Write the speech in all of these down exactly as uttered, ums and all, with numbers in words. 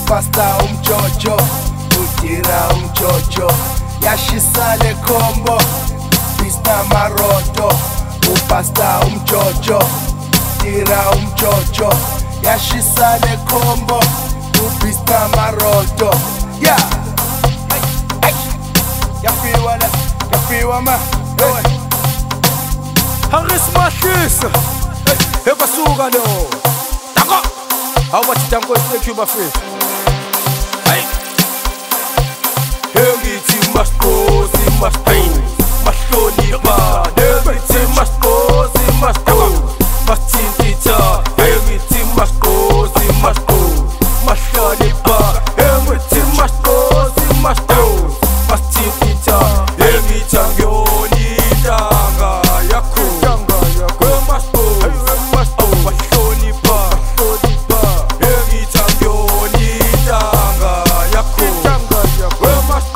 upasta umjojo udira umjojo yashisa le combo pista maroto upasta umjojo udira umjojo yashisa le combo upista maroto yeah hey yafiwa la yafiwa ma Haris Mashisa ebasuka lo tako awathi tanko eScuba Free hey ngithi masikosi masito mashloni ba ngithi masikosi masito masithintitha ngithi masikosi masito mashloni ba ngithi masikosi masito masithintitha ngithi angiyoni intanga yakho intanga yakho masikosi masito mashloni ba mashloni ba ngithi angiyoni intanga yakho intanga yakho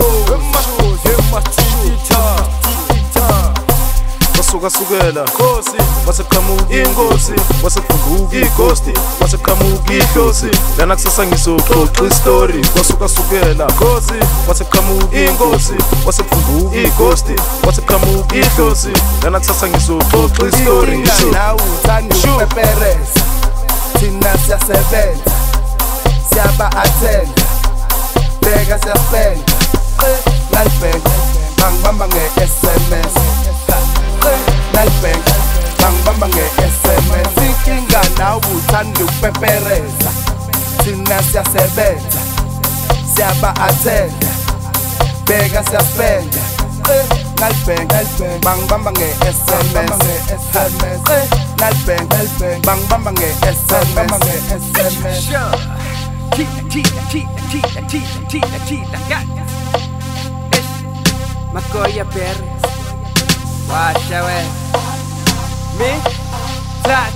basukasukela khosi waseqhamuka inkosi waseqhamuka ighosti waseqhamuka ihlosi lana kusasa ngizoxoxa istory wasukasukela khosi waseqhamuka inkosi waseqhamuka ighosti waseqhamuka ihlosi lana kusasa ngizoxoxa istory ngisho nawe uthanda ukupepereza thina siyasebenza siyaba attenda beka siyapenda nalibheka bangibamba nge-S M S nalibheka bangibamba nge-S M S inkinga nawe uthanda ukupepereza thina siyasebenza siyaba attenda beka siyapenda nalibheka bangibamba nge-S M S nalibheka bangibamba nge-S M S Cheetah, cheetah, cheetah, cheetah, cheetah, cheetah, cheetah, got it. Makoya Perez, washa we, me, flat.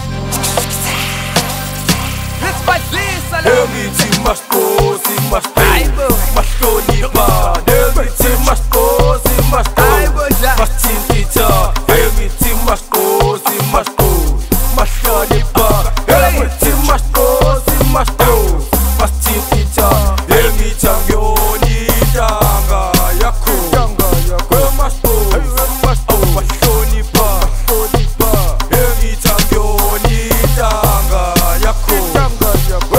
Let's fight this alone. ngithi masikosi masito mashloni ba ngithi masikosi masito masithintitha ngithi masikosi masito mashloni ba ngithi masikosi masito masithintitha ngithi angiyoni intanga yakho intanga yakho masikosi masito mashloni ba mashloni ba ngithi angiyoni intanga yakho intanga yakho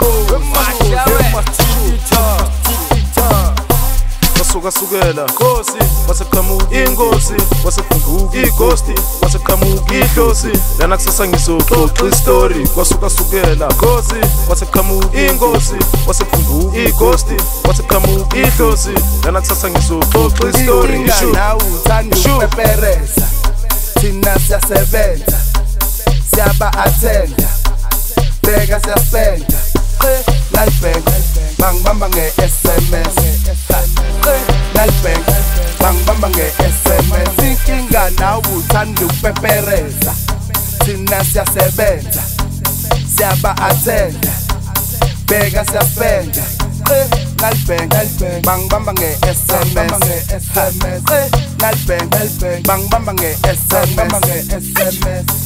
basukasukela khosi waseqhamuka inkosi waseqhamuka ighosti waseqhamuka ihlosi lana kusasa ngizoxoxa istory kwasukasukela khosi waseqhamuka inkosi waseqhamuka ighosti waseqhamuka ihlosi lana kusasa ngizoxoxa istory ngisho nawe uthanda ukupepereza thina siyasebenza siyaba attenda beka siyapenda nalibheka bangibamba nge-S M S nalibheka bangibamba nge-S M S inkinga nawe uthanda ukupepereza thina siyasebenza siyaba attenda beka siyapenda nalibheka bangibamba nge-S M S nalibheka bangibamba nge-S M S